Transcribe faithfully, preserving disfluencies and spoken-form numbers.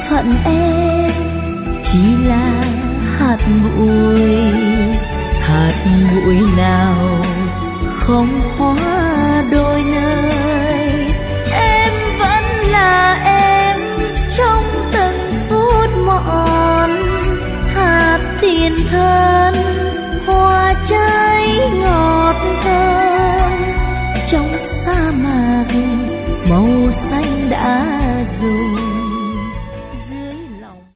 phận em chỉ là hạt bụi, hạt bụi nào không hóa đôi nơi.